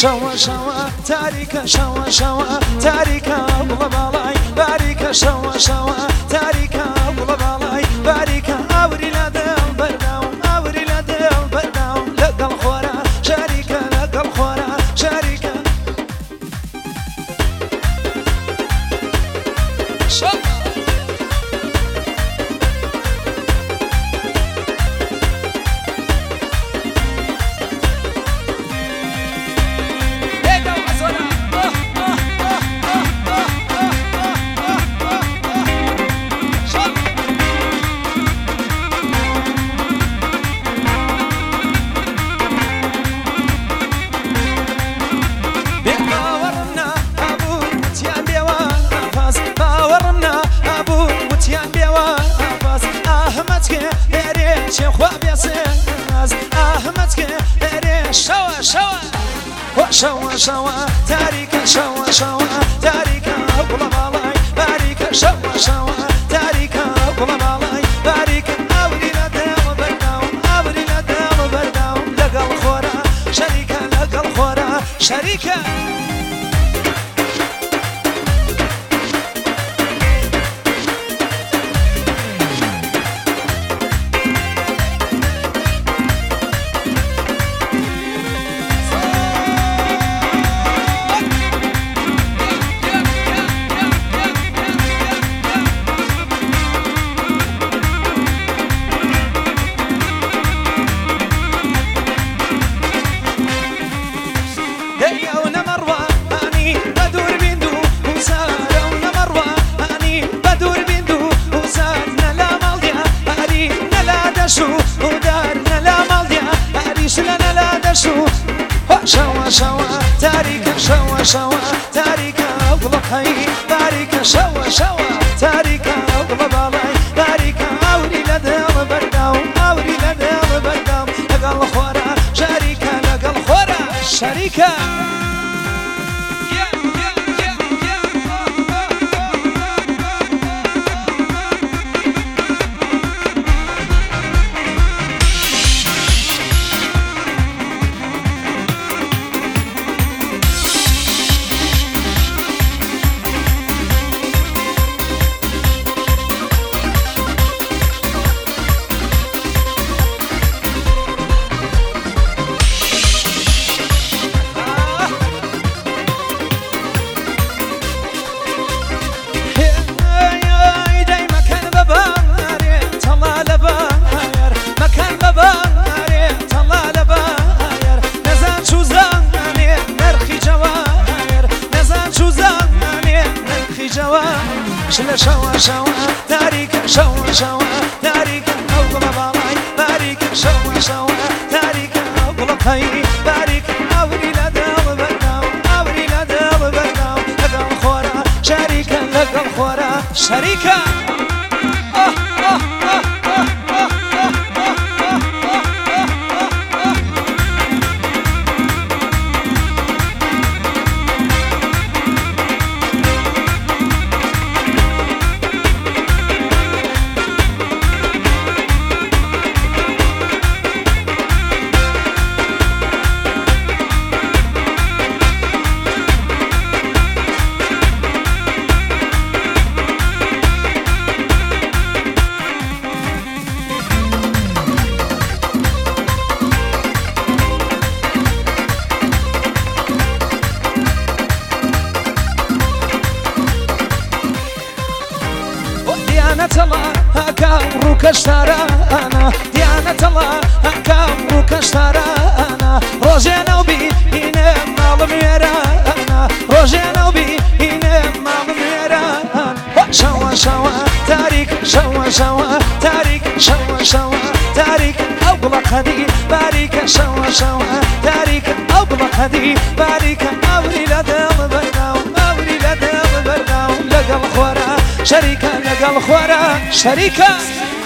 شوا شوا تاریکە شوا شوا تاریکە بڵە باڵای باریکە شوا شوا تاریکە بڵە باڵای باریکە ئاوری لە دڵ بەرداو ئاوری لە دڵ بەرداو لەگەڵ خۆرە شاریکە لەگەڵ خۆرە شاریکە شوا شوا تاریکە شوا شوا تاریکە بڵە باڵای باریکە شوا شوا تاریکە بڵە باڵای باریکە ئاوری لە دڵ بەرداو ئاوری لە دڵ بەرداو لەگەڵ خۆرە شەریکە لەگەڵ خۆرە شەریکە شوا شوا تاریکە شوا شوا تاریکە بڵەقەی باریکە شوا شوا تاریکە بڵە باڵای باریکە ئاوری لە دڵ بەرداو ئاوری لە دڵ بەرداو لەگەڵ خۆرە شاریکە لەگەڵ خۆرە شەریکە شوا شوا تاریکە شوا شوا تاریکە ئەو بڵە باڵای باریکە شوا شوا تاریکە ئەو بڵەقەی باریکە ئاوری لە دڵ بەرداو ئاوری لە دڵ بەرداو لەگەڵ خۆرە شاریکە لەگەڵ خۆرە شەریکە كشتارانا ديانة الله كامرو كشتارانا روجينا وبينا مال ميرانا روجينا وبينا مال ميرانا شوا شوا تاريك شوا شوا تاريك شوا شوا تاريك أبلغ هدي باريك شوا شوا تاريك أبلغ هدي باريك أوري لدم برداو أوري لدم برداو لقل خورا شريكة لقل خورا شريكة